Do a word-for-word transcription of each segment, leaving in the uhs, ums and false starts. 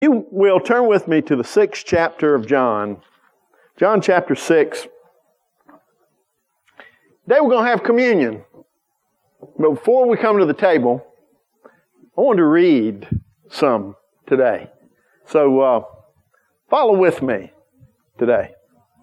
You will turn with me to the sixth chapter of John. John chapter six. Today we're going to have communion. But before we come to the table, I want to read some today. So uh, follow with me today.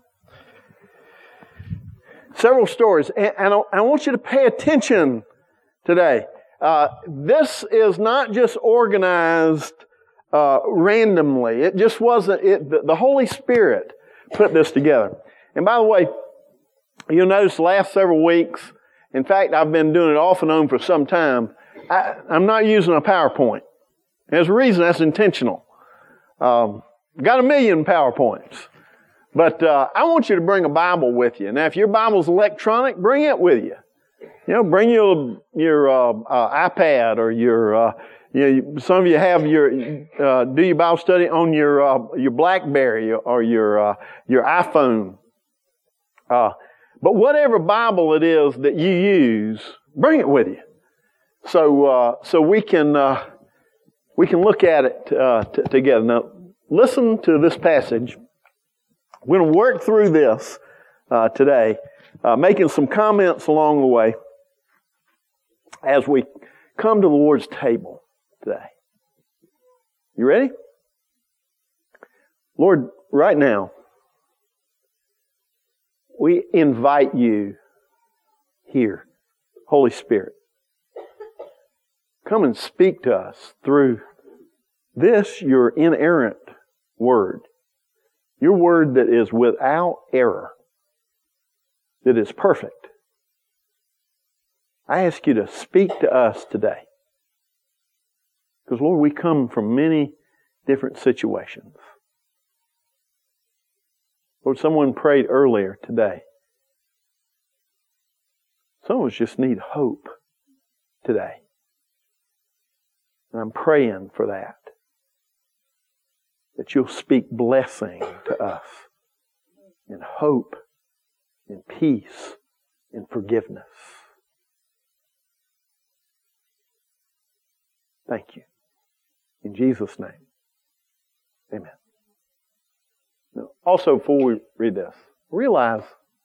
Several stories. And, and I, I want you to pay attention today. Uh, this is not just organized Uh, randomly. It just wasn't, it, the, the Holy Spirit put this together. And by the way, you'll notice the last several weeks, in fact, I've been doing it off and on for some time, I, I'm not using a PowerPoint. There's a reason that's intentional. Um, got a million PowerPoints. But uh, I want you to bring a Bible with you. Now, if your Bible's electronic, bring it with you. You know, bring your, your uh, uh, iPad or your uh, You know, some of you have your uh, do your Bible study on your uh, your BlackBerry or your uh, your iPhone. Uh, but whatever Bible it is that you use, bring it with you, so uh, so we can uh, we can look at it uh, t- together. Now, listen to this passage. We're going to work through this uh, today, uh, making some comments along the way as we come to the Lord's table today. You ready? Lord, right now, we invite you here, Holy Spirit. Come and speak to us through this, your inerrant word. Your word that is without error, that is perfect. I ask you to speak to us today. Because, Lord, we come from many different situations. Lord, someone prayed earlier today. Some of us just need hope today. And I'm praying for that. That you'll speak blessing to us. And hope. And peace. And forgiveness. Thank you. In Jesus' name. Amen. Now, also, before we read this, realize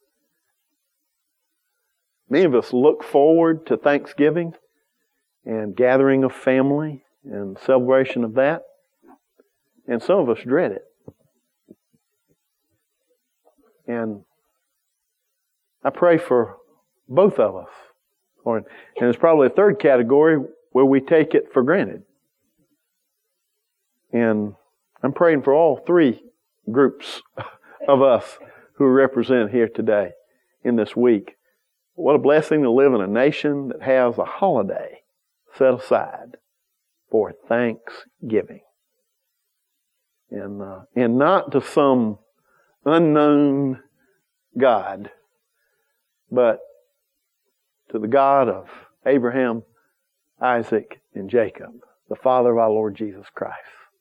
many of us look forward to Thanksgiving and gathering of family and celebration of that. And some of us dread it. And I pray for both of us. Or, and there's probably a third category where we take it for granted. And I'm praying for all three groups of us who are represented here today in this week. What a blessing to live in a nation that has a holiday set aside for Thanksgiving. And, uh, and not to some unknown God, but to the God of Abraham, Isaac, and Jacob, the Father of our Lord Jesus Christ.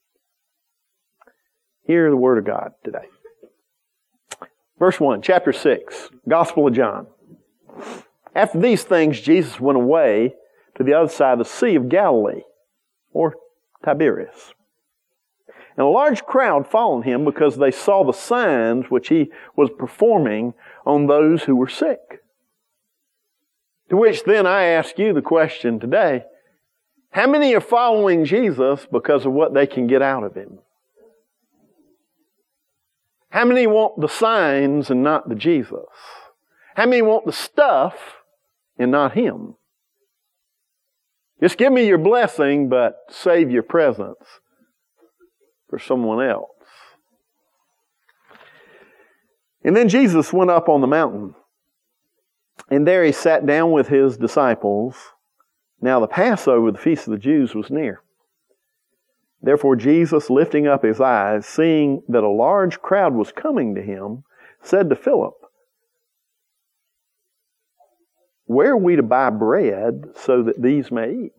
Hear the Word of God today. Verse one, chapter six, Gospel of John. After these things, Jesus went away to the other side of the Sea of Galilee, or Tiberias. And a large crowd followed him because they saw the signs which he was performing on those who were sick. To which then I ask you the question today, how many are following Jesus because of what they can get out of him? How many want the signs and not the Jesus? How many want the stuff and not him? Just give me your blessing, but save your presence for someone else. And then Jesus went up on the mountain. And there he sat down with his disciples. Now the Passover, the feast of the Jews, was near. Therefore Jesus, lifting up his eyes, seeing that a large crowd was coming to him, said to Philip, where are we to buy bread so that these may eat?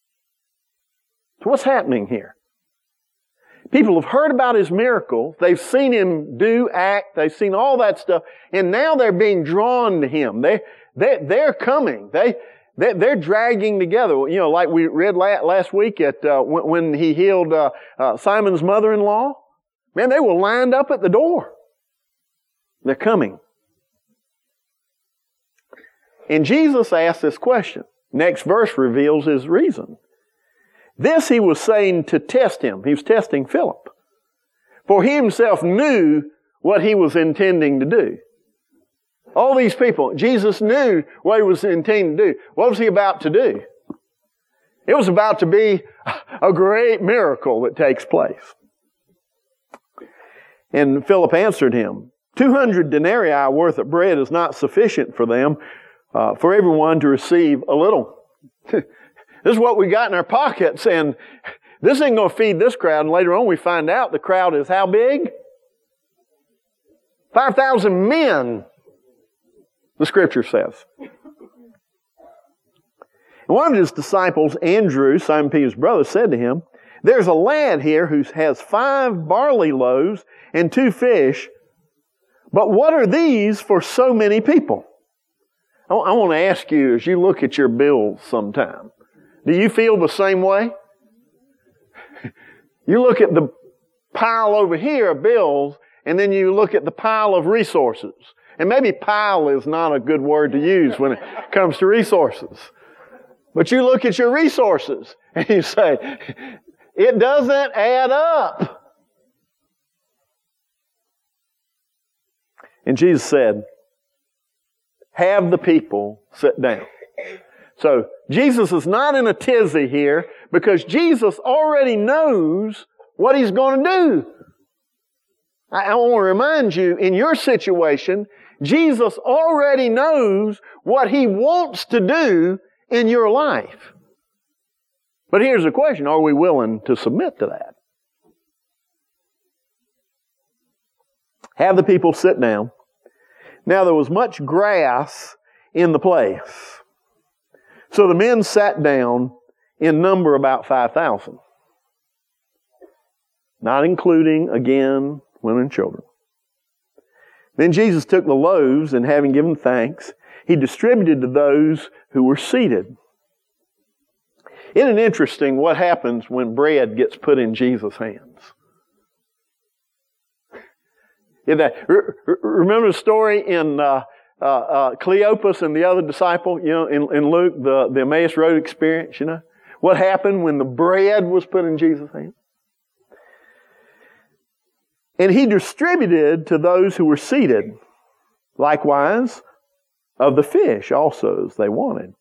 So what's happening here? People have heard about his miracles. They've seen him do, act. They've seen all that stuff. And now they're being drawn to him. They, they, they're coming. They, They're dragging together. You know, like we read last week at uh, when he healed uh, uh, Simon's mother-in-law. Man, they were lined up at the door. They're coming. And Jesus asked this question. Next verse reveals his reason. This he was saying to test him. He was testing Philip. For he himself knew what he was intending to do. All these people, Jesus knew what he was intending to do. What was he about to do? It was about to be a great miracle that takes place. And Philip answered him, two hundred denarii worth of bread is not sufficient for them, uh, for everyone to receive a little. This is what we got in our pockets, and this ain't going to feed this crowd. And later on we find out the crowd is how big? five thousand men, the Scripture says. And one of his disciples, Andrew, Simon Peter's brother, said to him, there's a lad here who has five barley loaves and two fish, but what are these for so many people? I, I want to ask you, as you look at your bills sometime, do you feel the same way? You look at the pile over here of bills, and then you look at the pile of resources. And maybe pile is not a good word to use when it comes to resources. But you look at your resources, and you say, it doesn't add up. And Jesus said, have the people sit down. So Jesus is not in a tizzy here because Jesus already knows what he's going to do. I, I want to remind you, in your situation, Jesus already knows what he wants to do in your life. But here's the question, are we willing to submit to that? Have the people sit down. Now there was much grass in the place. So the men sat down, in number about five thousand. Not including, again, women and children. Then Jesus took the loaves, and having given thanks, he distributed to those who were seated. Isn't it interesting what happens when bread gets put in Jesus' hands? That, remember the story in uh, uh, uh, Cleopas and the other disciple, you know, in, in Luke, the, the Emmaus Road experience, you know? What happened when the bread was put in Jesus' hands? And he distributed to those who were seated, likewise, of the fish also as they wanted.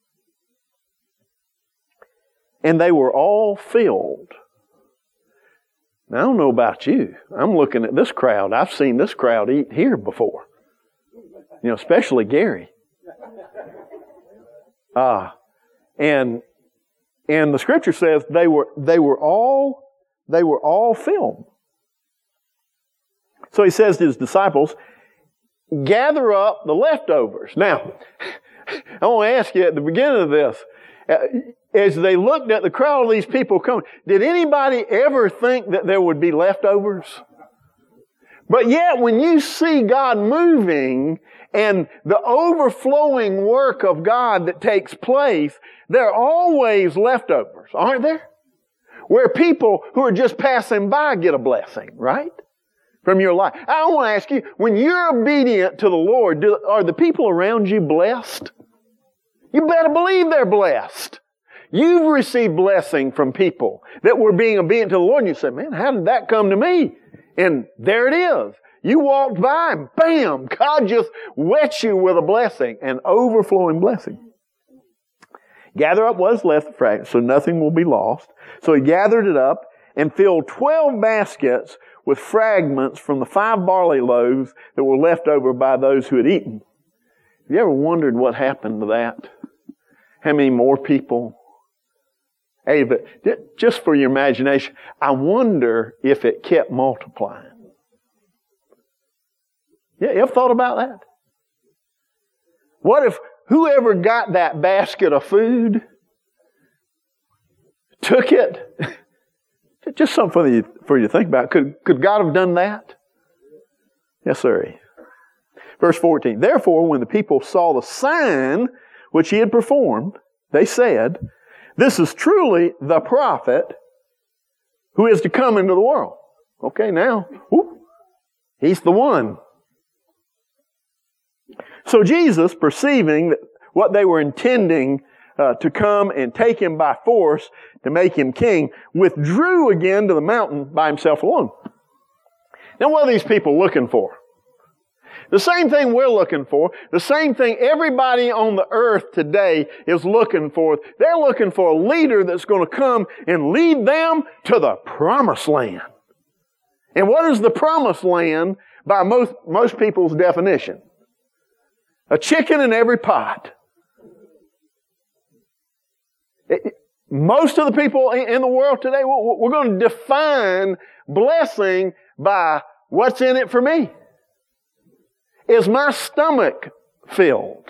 And they were all filled. Now, I don't know about you. I'm looking at this crowd. I've seen this crowd eat here before. You know, especially Gary. Ah, uh, and and the Scripture says they were they were all they were all filled. So he says to his disciples, gather up the leftovers. Now, I want to ask you at the beginning of this, as they looked at the crowd of these people coming, did anybody ever think that there would be leftovers? But yet, when you see God moving and the overflowing work of God that takes place, there are always leftovers, aren't there? Where people who are just passing by get a blessing, right? From your life. I want to ask you, when you're obedient to the Lord, do, are the people around you blessed? You better believe they're blessed. You've received blessing from people that were being obedient to the Lord, and you say, man, how did that come to me? And there it is. You walked by and bam, God just wets you with a blessing, an overflowing blessing. Gather up what is left, so nothing will be lost. So he gathered it up and filled twelve baskets with fragments from the five barley loaves that were left over by those who had eaten. Have you ever wondered what happened to that? How many more people? Hey, but just for your imagination, I wonder if it kept multiplying. Yeah, you ever thought about that? What if whoever got that basket of food took it? Just something for you, for you to think about. Could, could God have done that? Yes, sir. Verse fourteen. Therefore, when the people saw the sign which he had performed, they said, "This is truly the prophet who is to come into the world." Okay, now, whoop, he's the one. So Jesus, perceiving that what they were intending uh, to come and take him by force to make him king, withdrew again to the mountain by himself alone. Now, what are these people looking for? The same thing we're looking for, the same thing everybody on the earth today is looking for. They're looking for a leader that's going to come and lead them to the promised land. And what is the promised land by most, most people's definition? A chicken in every pot. It, most of the people in, in the world today, we're, we're going to define blessing by what's in it for me. Is my stomach filled?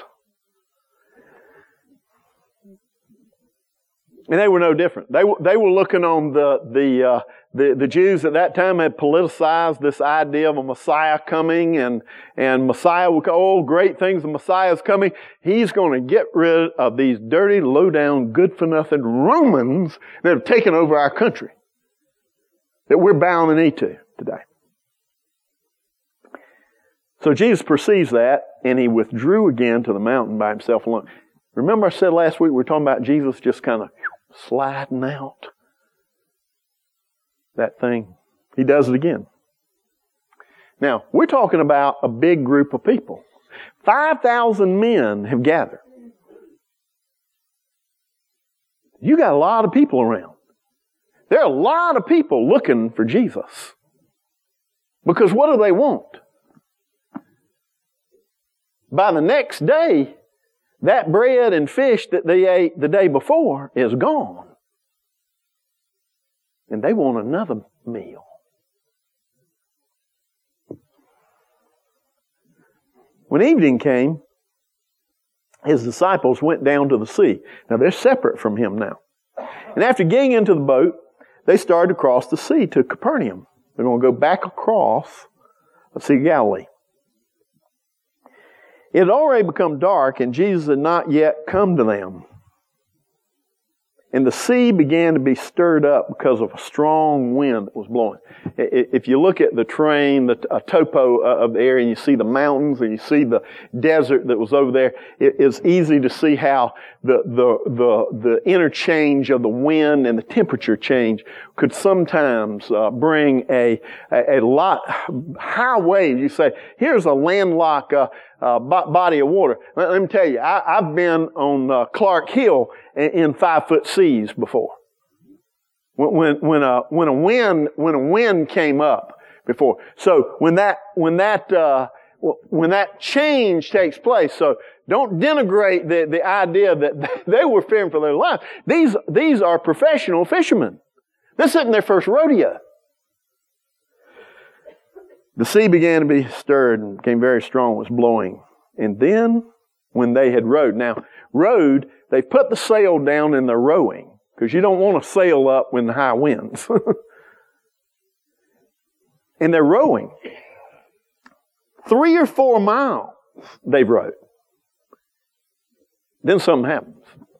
And they were no different. They were, they were looking on the, the, uh, the, the Jews at that time had politicized this idea of a Messiah coming, and, and Messiah will go, oh, great things, the Messiah's coming. He's going to get rid of these dirty, low-down, good-for-nothing Romans that have taken over our country, that we're bowing the knee to today. So Jesus perceives that, and he withdrew again to the mountain by himself alone. Remember I said last week we were talking about Jesus just kind of sliding out that thing. He does it again. Now, we're talking about a big group of people. five thousand men have gathered. You got a lot of people around. There are a lot of people looking for Jesus. Because what do they want? By the next day, that bread and fish that they ate the day before is gone. And they want another meal. When evening came, his disciples went down to the sea. Now they're separate from him now. And after getting into the boat, they started to cross the sea to Capernaum. They're going to go back across the Sea of Galilee. It had already become dark, and Jesus had not yet come to them. And the sea began to be stirred up because of a strong wind that was blowing. If you look at the terrain, the uh, topo of the area, and you see the mountains and you see the desert that was over there, it is easy to see how the, the, the, the interchange of the wind and the temperature change could sometimes uh, bring a, a, a lot high waves. You say, here's a landlocked uh, uh, body of water. Let, let me tell you, I, I've been on uh, Clark Hill in five-foot seas before. When, when, when a, when a wind, when a wind came up before. So when that, when that, uh, when that change takes place, so don't denigrate the, the idea that they were fearing for their life. These, these are professional fishermen. This isn't their first rodeo. The sea began to be stirred and became very strong, was blowing. And then, when they had rowed, now, rowed, they put the sail down and they're rowing, because you don't want to sail up when the high winds. And they're rowing. Three or four miles they've rowed. Then something happens.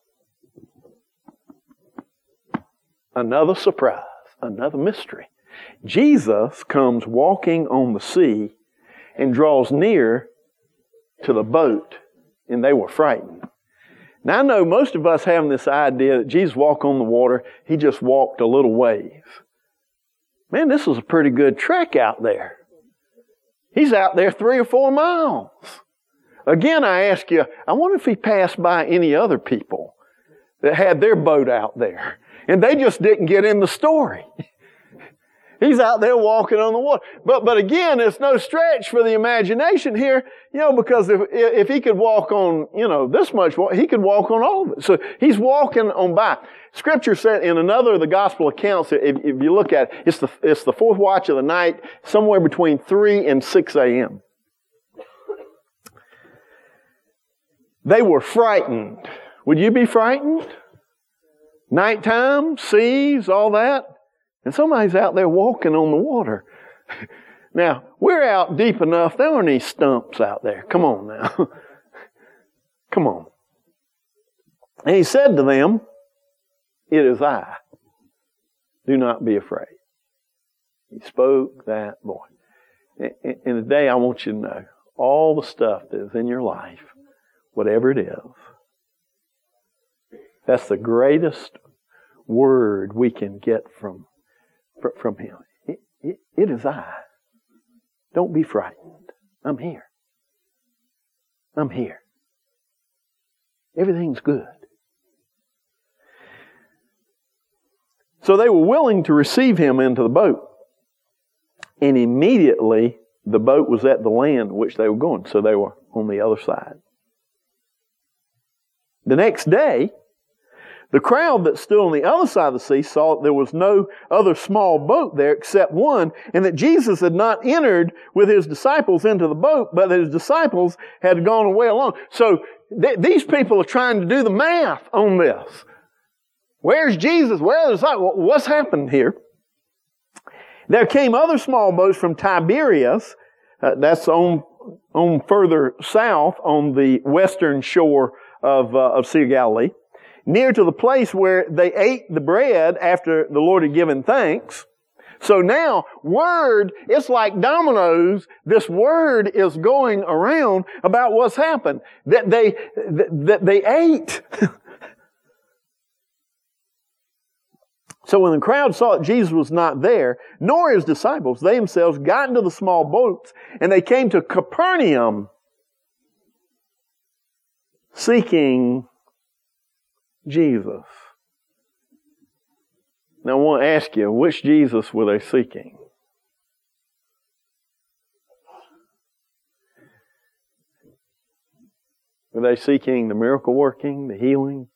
Another surprise, another mystery. Jesus comes walking on the sea and draws near to the boat, and they were frightened. Now I know most of us have this idea that Jesus walked on the water, he just walked a little ways. Man, this was a pretty good trek out there. He's out there three or four miles. Again, I ask you, I wonder if he passed by any other people that had their boat out there, and they just didn't get in the story. He's out there walking on the water. But, but again, it's no stretch for the imagination here, you know, because if, if he could walk on, you know, this much, he could walk on all of it. So he's walking on by. Scripture said in another of the gospel accounts, if, if you look at it, it's the, it's the fourth watch of the night, somewhere between three and six a.m. They were frightened. Would you be frightened? Nighttime, seas, all that. And somebody's out there walking on the water. Now, we're out deep enough. There aren't any stumps out there. Come on now. Come on. And he said to them, "It is I. Do not be afraid." He spoke that voice. And today I want you to know, all the stuff that is in your life, whatever it is, that's the greatest word we can get from, from Him. It, it, it is I. Don't be frightened. I'm here. I'm here. Everything's good. So they were willing to receive him into the boat. And immediately the boat was at the land which they were going. So they were on the other side. The next day, the crowd that stood on the other side of the sea saw that there was no other small boat there except one, and that Jesus had not entered with his disciples into the boat, but that his disciples had gone away alone. So th- these people are trying to do the math on this. Where's Jesus? Where are the disciples? What's happened here? There came other small boats from Tiberias, uh, that's on, on further south on the western shore of, uh, of Sea of Galilee, near to the place where they ate the bread after the Lord had given thanks. So now, word, it's like dominoes, this word is going around about what's happened. That they, that they ate. So when the crowd saw that Jesus was not there, nor his disciples, they themselves got into the small boats, and they came to Capernaum, seeking Jesus. Now I want to ask you, which Jesus were they seeking? Were they seeking the miracle working, the healing?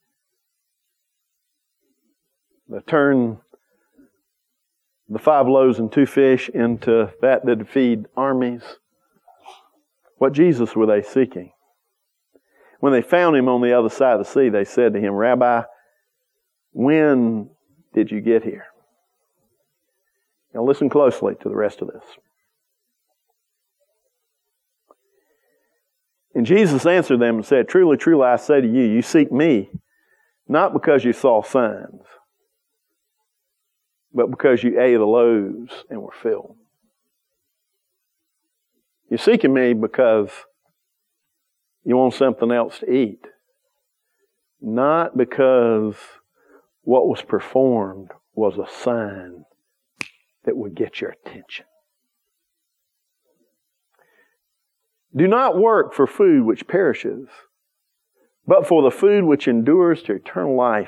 The turn the five loaves and two fish into that that feed armies? What Jesus were they seeking? When they found him on the other side of the sea, they said to him, "Rabbi, when did you get here?" Now listen closely to the rest of this. And Jesus answered them and said, "Truly, truly, I say to you, you seek me, not because you saw signs, but because you ate the loaves and were filled." You're seeking me because you want something else to eat, not because what was performed was a sign that would get your attention. Do not work for food which perishes, but for the food which endures to eternal life,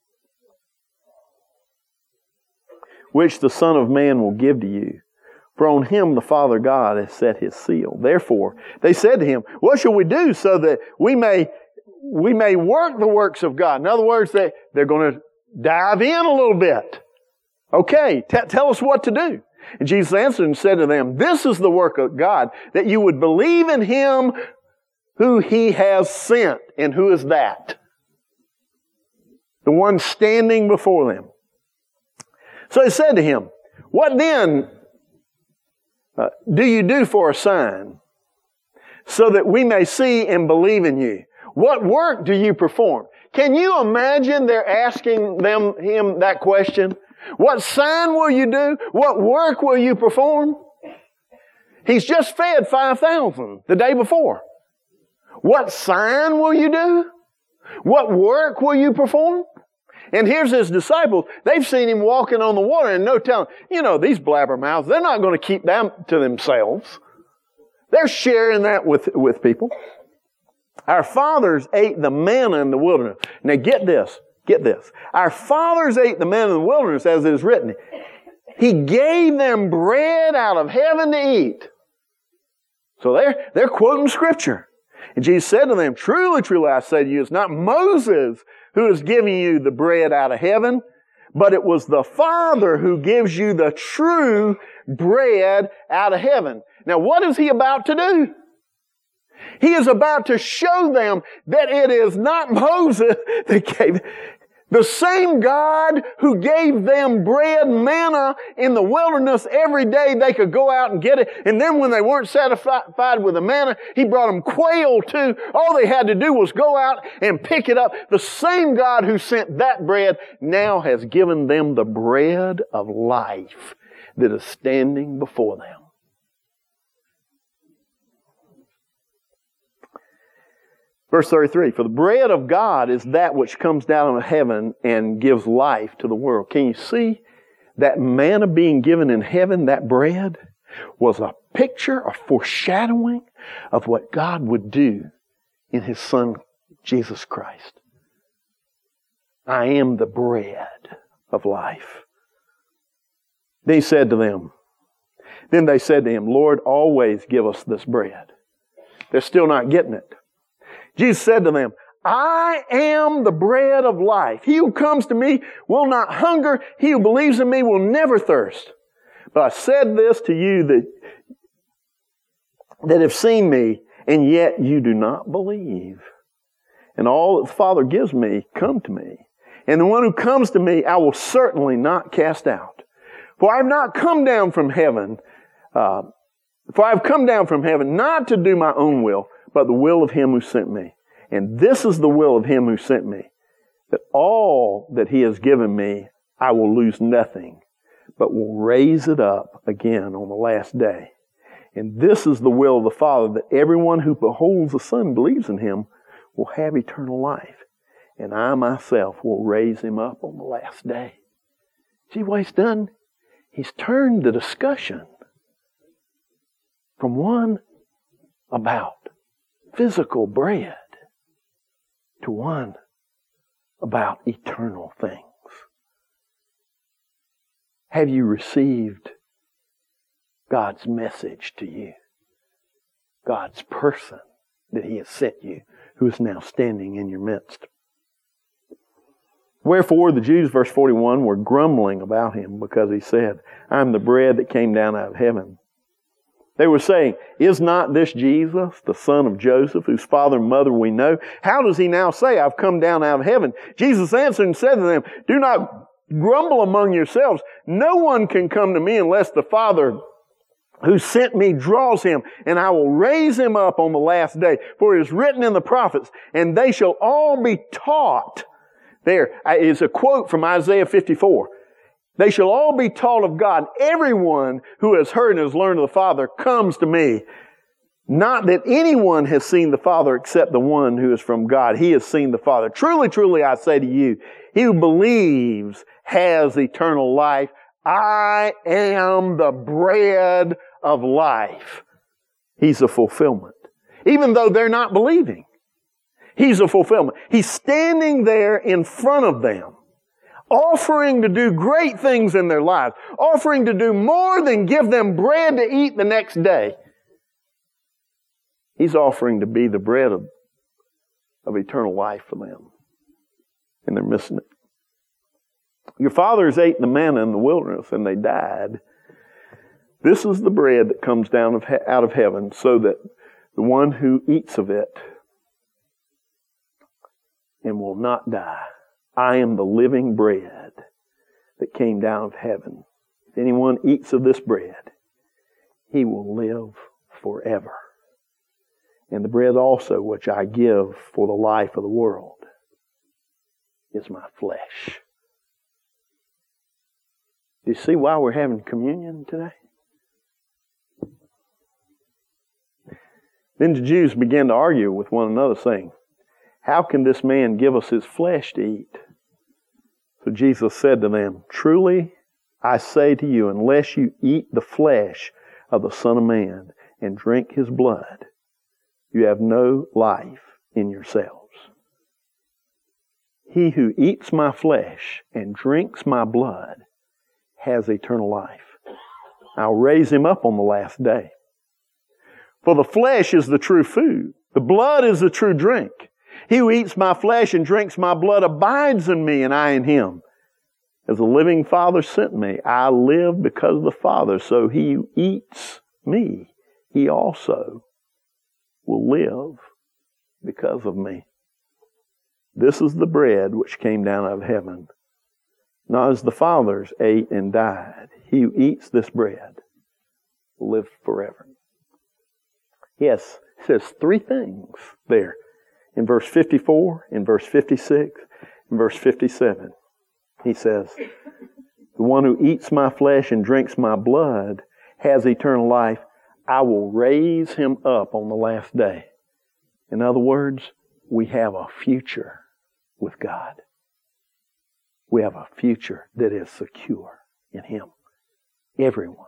which the Son of Man will give to you. For on him the Father God has set his seal. Therefore, they said to him, "What shall we do so that we may we may work the works of God?" In other words, they, they're going to dive in a little bit. Okay, t- tell us what to do. And Jesus answered and said to them, "This is the work of God, that you would believe in him who he has sent." And who is that? The one standing before them. So he said to him, "What then uh, do you do for a sign, so that we may see and believe in you? What work do you perform?" Can you imagine they're asking them him that question? What sign will you do? What work will you perform? He's just fed five thousand the day before. What sign will you do? What work will you perform? And here's his disciples. They've seen him walking on the water and no telling. You know, these blabbermouths, they're not going to keep that to themselves. They're sharing that with, with people. Our fathers ate the manna in the wilderness. Now get this. Get this. Our fathers ate the manna in the wilderness, as it is written. He gave them bread out of heaven to eat. So they're, they're quoting Scripture. And Jesus said to them, "Truly, truly, I say to you, it's not Moses who is giving you the bread out of heaven, but it was the Father who gives you the true bread out of heaven." Now, what is he about to do? He is about to show them that it is not Moses that gave. The same God who gave them bread, manna in the wilderness every day they could go out and get it. And then when they weren't satisfied with the manna, He brought them quail too. All they had to do was go out and pick it up. The same God who sent that bread now has given them the bread of life that is standing before them. Verse thirty-three, for the bread of God is that which comes down out of heaven and gives life to the world. Can you see that manna being given in heaven, that bread, was a picture, a foreshadowing of what God would do in His Son, Jesus Christ. I am the bread of life. Then He said to them, then they said to Him, Lord, always give us this bread. They're still not getting it. Jesus said to them, I am the bread of life. He who comes to me will not hunger. He who believes in me will never thirst. But I said this to you that, that have seen me, and yet you do not believe. And all that the Father gives me, come to me. And the one who comes to me, I will certainly not cast out. For I have not come down from heaven, uh, for I have come down from heaven not to do my own will, but the will of Him who sent me. And this is the will of Him who sent me, that all that He has given me, I will lose nothing, but will raise it up again on the last day. And this is the will of the Father, that everyone who beholds the Son and believes in Him will have eternal life. And I myself will raise him up on the last day. See what He's done? He's turned the discussion from one about physical bread to one about eternal things. Have you received God's message to you? God's person that He has sent you, who is now standing in your midst. Wherefore the Jews, verse forty-one, were grumbling about Him because He said, I am the bread that came down out of heaven. They were saying, is not this Jesus, the son of Joseph, whose father and mother we know? How does He now say, I've come down out of heaven? Jesus answered and said to them, do not grumble among yourselves. No one can come to me unless the Father who sent me draws him, and I will raise him up on the last day. For it is written in the prophets, and they shall all be taught. There is a quote from Isaiah fifty-four. They shall all be taught of God. Everyone who has heard and has learned of the Father comes to me. Not that anyone has seen the Father except the one who is from God. He has seen the Father. Truly, truly, I say to you, he who believes has eternal life. I am the bread of life. He's a fulfillment. Even though they're not believing, He's a fulfillment. He's standing there in front of them, offering to do great things in their lives, offering to do more than give them bread to eat the next day. He's offering to be the bread of, of eternal life for them. And they're missing it. Your fathers ate the manna in the wilderness and they died. This is the bread that comes down of, out of heaven, so that the one who eats of it and will not die. I am the living bread that came down of heaven. If anyone eats of this bread, he will live forever. And the bread also which I give for the life of the world is my flesh. Do you see why we're having communion today? Then the Jews began to argue with one another, saying, how can this man give us his flesh to eat? So Jesus said to them, truly I say to you, unless you eat the flesh of the Son of Man and drink His blood, you have no life in yourselves. He who eats my flesh and drinks my blood has eternal life. I'll raise him up on the last day. For the flesh is the true food. The blood is the true drink. He who eats my flesh and drinks my blood abides in me, and I in him. As the living Father sent me, I live because of the Father. So he who eats me, he also will live because of me. This is the bread which came down out of heaven, not as the fathers ate and died. He who eats this bread will live forever. Yes, it says three things there. In verse fifty-four, in verse fifty-six, in verse fifty-seven. He says, the one who eats my flesh and drinks my blood has eternal life. I will raise him up on the last day. In other words, we have a future with God. We have a future that is secure in Him. Everyone.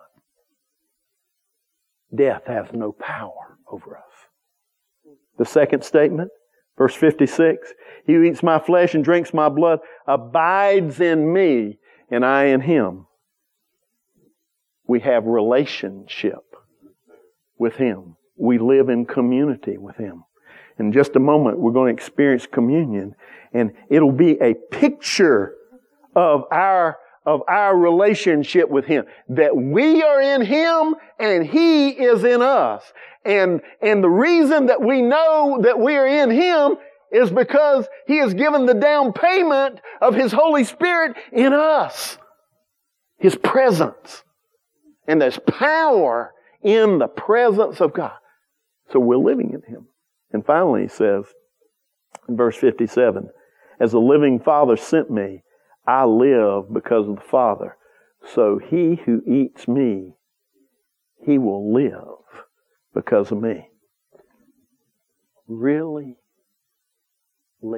Death has no power over us. The second statement, verse fifty-six, he who eats my flesh and drinks my blood abides in me, and I in him. We have relationship with Him. We live in community with Him. In just a moment, we're going to experience communion, and it'll be a picture of our of our relationship with Him. That we are in Him and He is in us. And, and the reason that we know that we are in Him is because He has given the down payment of His Holy Spirit in us. His presence. And there's power in the presence of God. So we're living in Him. And finally He says in verse fifty-seven, as the living Father sent me, I live because of the Father. So he who eats me, he will live because of me. Really live.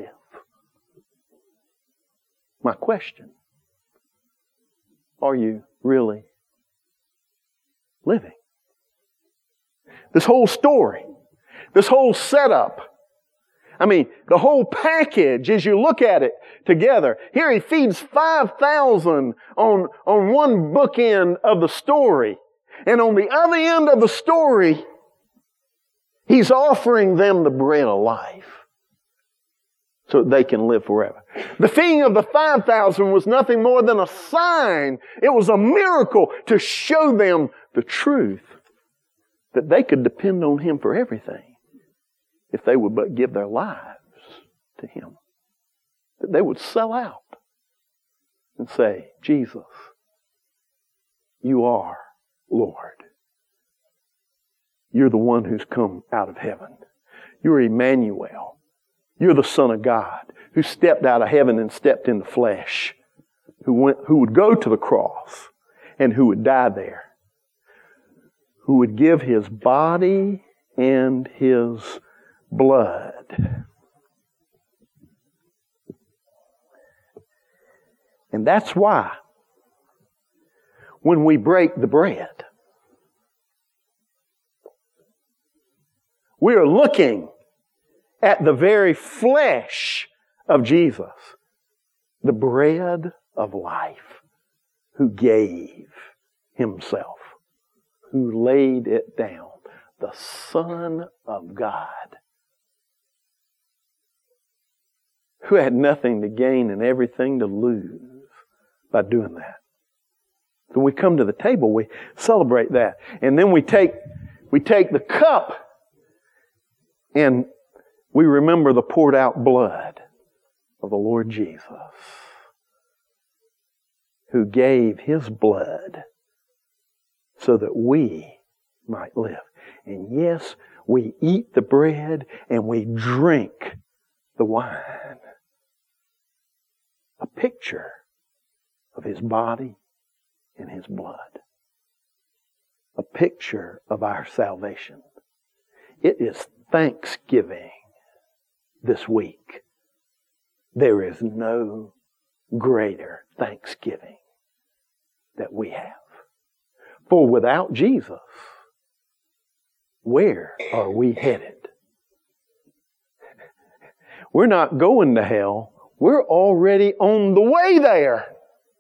My question, are you really living? This whole story, this whole setup, I mean, the whole package, as you look at it together. Here He feeds five thousand on, on one bookend of the story. And on the other end of the story, He's offering them the bread of life so that they can live forever. The feeding of the five thousand was nothing more than a sign. It was a miracle to show them the truth that they could depend on Him for everything. If they would but give their lives to Him. That they would sell out and say, Jesus, You are Lord. You're the one who's come out of heaven. You're Emmanuel. You're the Son of God who stepped out of heaven and stepped in the flesh. Who went, who would go to the cross and who would die there. Who would give His body and His blood. And that's why when we break the bread, we are looking at the very flesh of Jesus, the bread of life, who gave Himself, who laid it down, the Son of God, who had nothing to gain and everything to lose by doing that. So we come to the table, we celebrate that. And then we take, we take the cup and we remember the poured out blood of the Lord Jesus, who gave His blood so that we might live. And yes, we eat the bread and we drink the wine. A picture of His body and His blood. A picture of our salvation. It is Thanksgiving this week. There is no greater thanksgiving that we have. For without Jesus, where are we headed? We're not going to hell. We're already on the way there.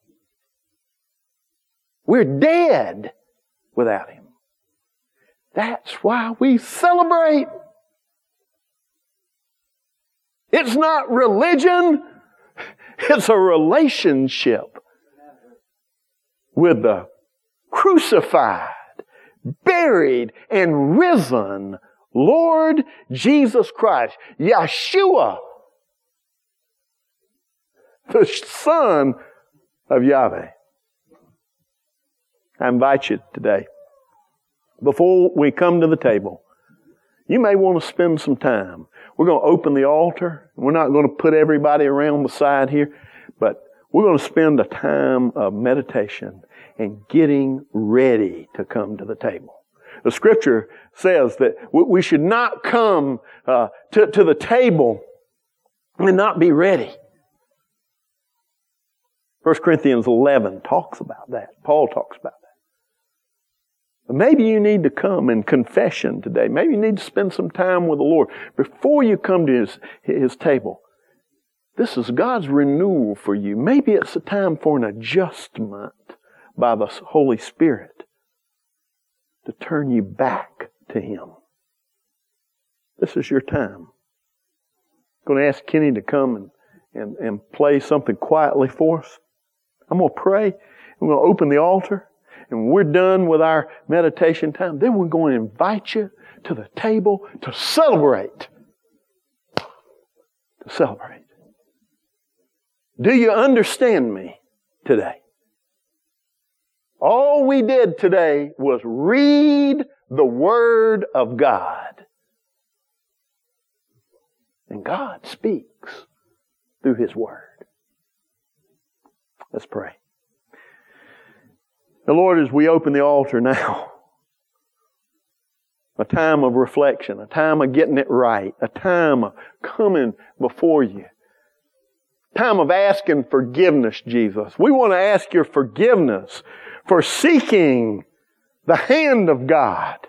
We're dead without Him. That's why we celebrate. It's not religion. It's a relationship with the crucified, buried, and risen Lord Jesus Christ, Yeshua, the Son of Yahweh. I invite you today, before we come to the table, you may want to spend some time. We're going to open the altar. We're not going to put everybody around the side here, but we're going to spend a time of meditation and getting ready to come to the table. The Scripture says that we should not come uh, to, to the table and not be ready. First Corinthians eleven talks about that. Paul talks about that. Maybe you need to come in confession today. Maybe you need to spend some time with the Lord before you come to His, His table. This is God's renewal for you. Maybe it's a time for an adjustment by the Holy Spirit to turn you back to Him. This is your time. I'm going to ask Kenny to come and, and, and play something quietly for us. I'm going to pray. We're going to open the altar. And when we're done with our meditation time, then we're going to invite you to the table to celebrate. To celebrate. Do you understand me today? All we did today was read the Word of God. And God speaks through His Word. Let's pray. Now, Lord, as we open the altar now, a time of reflection, a time of getting it right, a time of coming before you, a time of asking forgiveness, Jesus. We want to ask your forgiveness for seeking the hand of God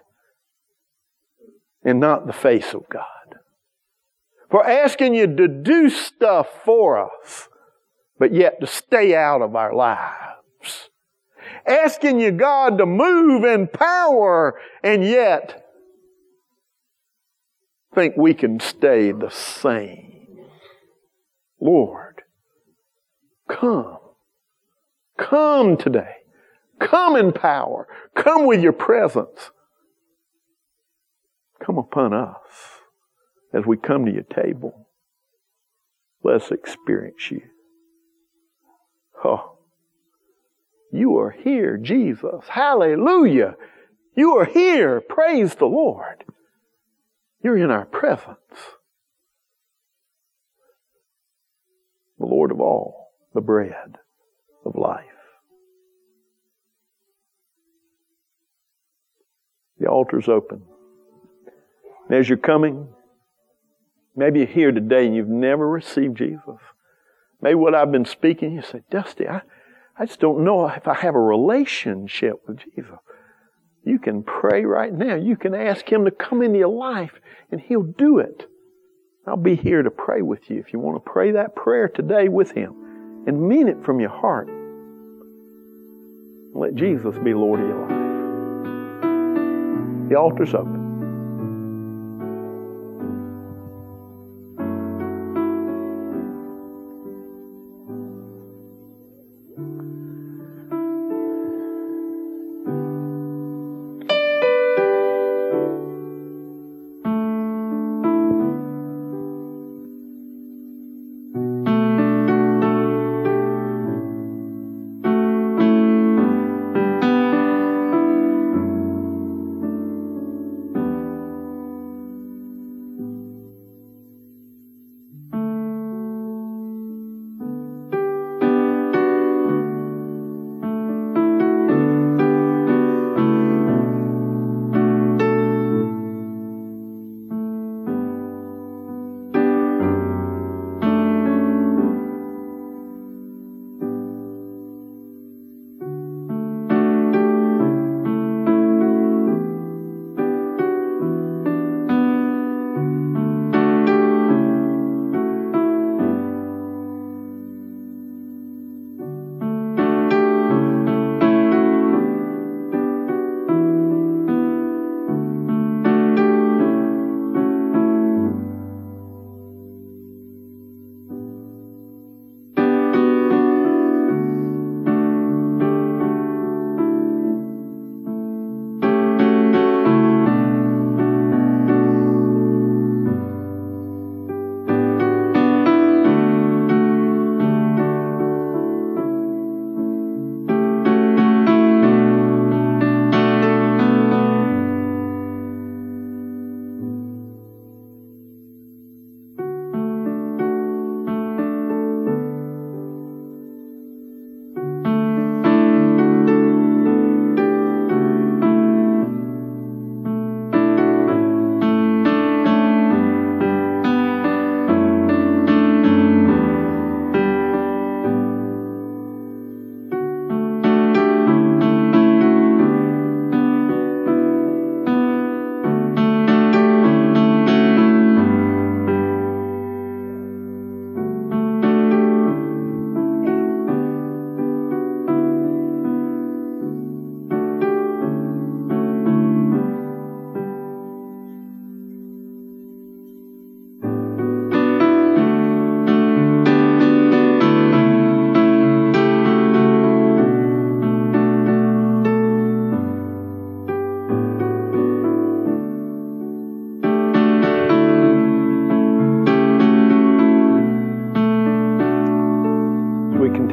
and not the face of God. For asking you to do stuff for us, but yet to stay out of our lives. Asking you, God, to move in power, and yet think we can stay the same. Lord, come. Come today. Come in power. Come with your presence. Come upon us as we come to your table. Let's experience you. Oh. You are here, Jesus. Hallelujah. You are here. Praise the Lord. You're in our presence. The Lord of all, the bread of life. The altar's open. And as you're coming, maybe you're here today and you've never received Jesus. Maybe what I've been speaking, you say, Dusty, I... I just don't know if I have a relationship with Jesus. You can pray right now. You can ask Him to come into your life, and He'll do it. I'll be here to pray with you if you want to pray that prayer today with Him and mean it from your heart. Let Jesus be Lord of your life. The altar's open.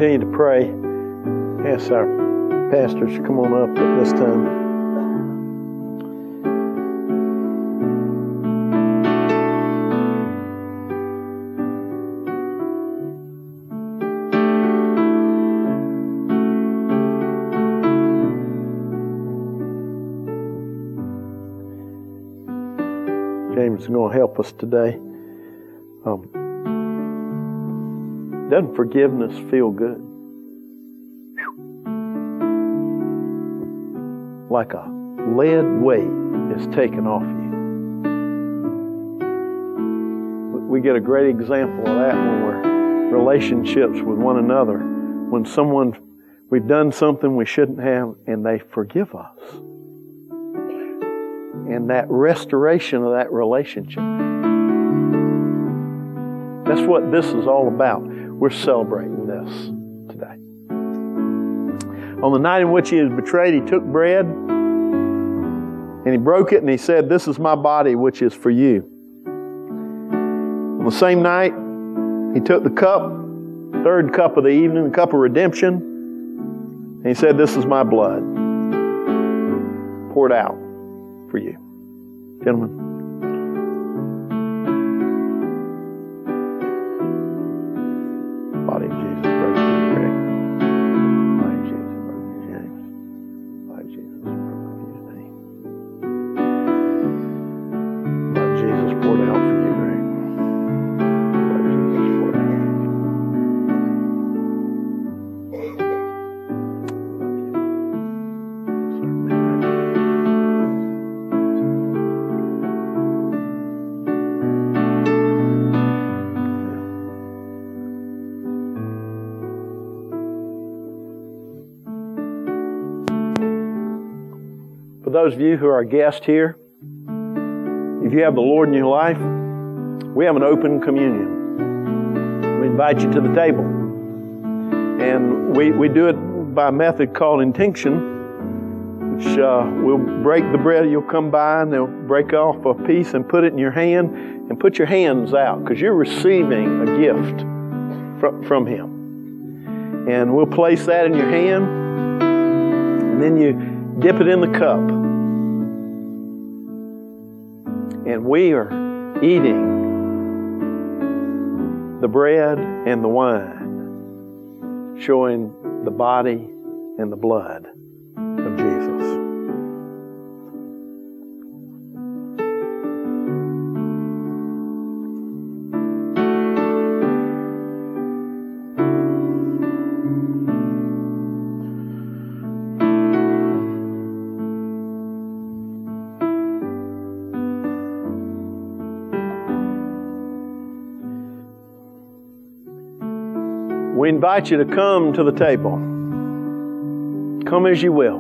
continue to pray. Ask our pastors to come on up at this time. James is going to help us today. Um, doesn't forgiveness feel good? Whew. Like a lead weight is taken off you. We get a great example of that when we're in relationships with one another. When someone, we've done something we shouldn't have, and they forgive us. And that restoration of that relationship. That's what this is all about. We're celebrating this today. On the night in which He was betrayed, He took bread and He broke it and He said, "This is my body which is for you." On the same night, He took the cup, third cup of the evening, the cup of redemption, and He said, "This is my blood poured out for you." Gentlemen. Body of Jesus broke for you, Greg. Body of Jesus broke for you, James. Body of Jesus broke for you, Danny. Body of Jesus poured out for you, Greg. Body of Jesus poured out for you. For those of you who are guests here, if you have the Lord in your life, we have an open communion. We invite you to the table. And we, we do it by a method called intinction, which uh, we'll break the bread. You'll come by and they'll break off a piece and put it in your hand, and put your hands out because you're receiving a gift from, from Him. And we'll place that in your hand, and then you dip it in the cup. And we are eating the bread and the wine, showing the body and the blood of Jesus. We invite you to come to the table. Come as you will.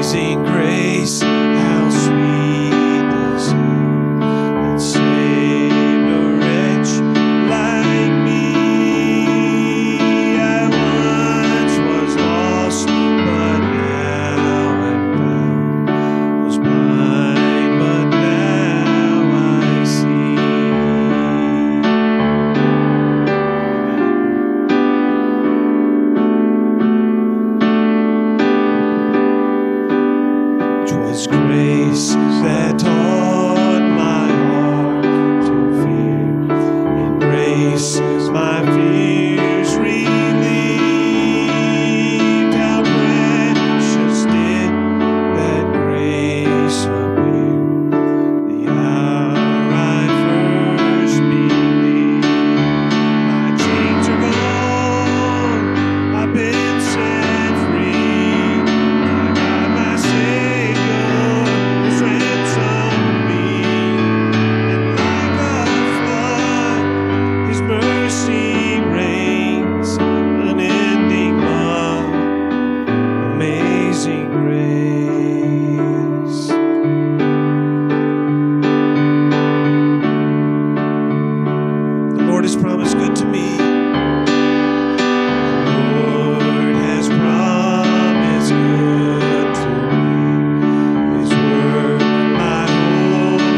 Amazing grace, how sweet the sound that saved a wretch like me. I once was lost, but now I'm found. Was blind, but now I see. Twas grace that taught my heart to fear, and grace my fears relieved. How precious did that grace appear the hour I first believed. My chains are gone, I've been set free. My God, my Savior, has ransomed me. And like a flood, His mercy reigns, unending love, amazing grace. The Lord has promised good to me. The Lord has promised good to me. His word my hope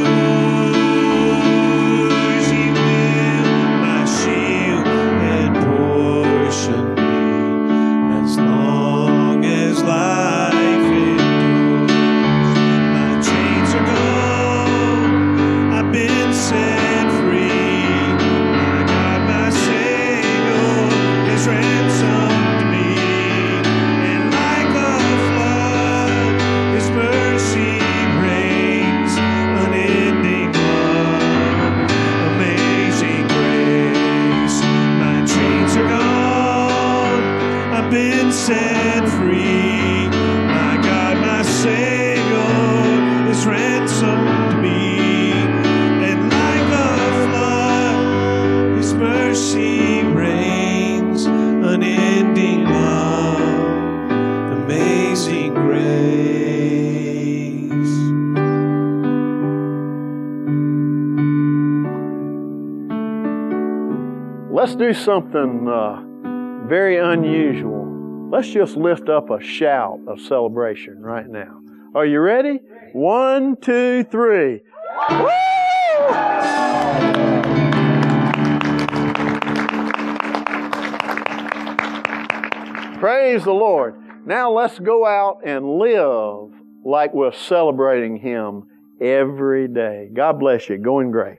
secures. He will my shield and portion be, as long as life endures. My chains are gone, I've been set free. My God, my Savior, has ransomed me. And like a flood, His mercy reigns, unending love, amazing grace. My chains are gone, I've been set free. My God, my Savior, has ransomed me. And like a flood, His mercy reigns, unending love, amazing grace. Let's do something uh, very unusual. Let's just lift up a shout of celebration right now. Are you ready? One, two, three. Woo! Praise the Lord. Now let's go out and live like we're celebrating Him every day. God bless you. Go in grace.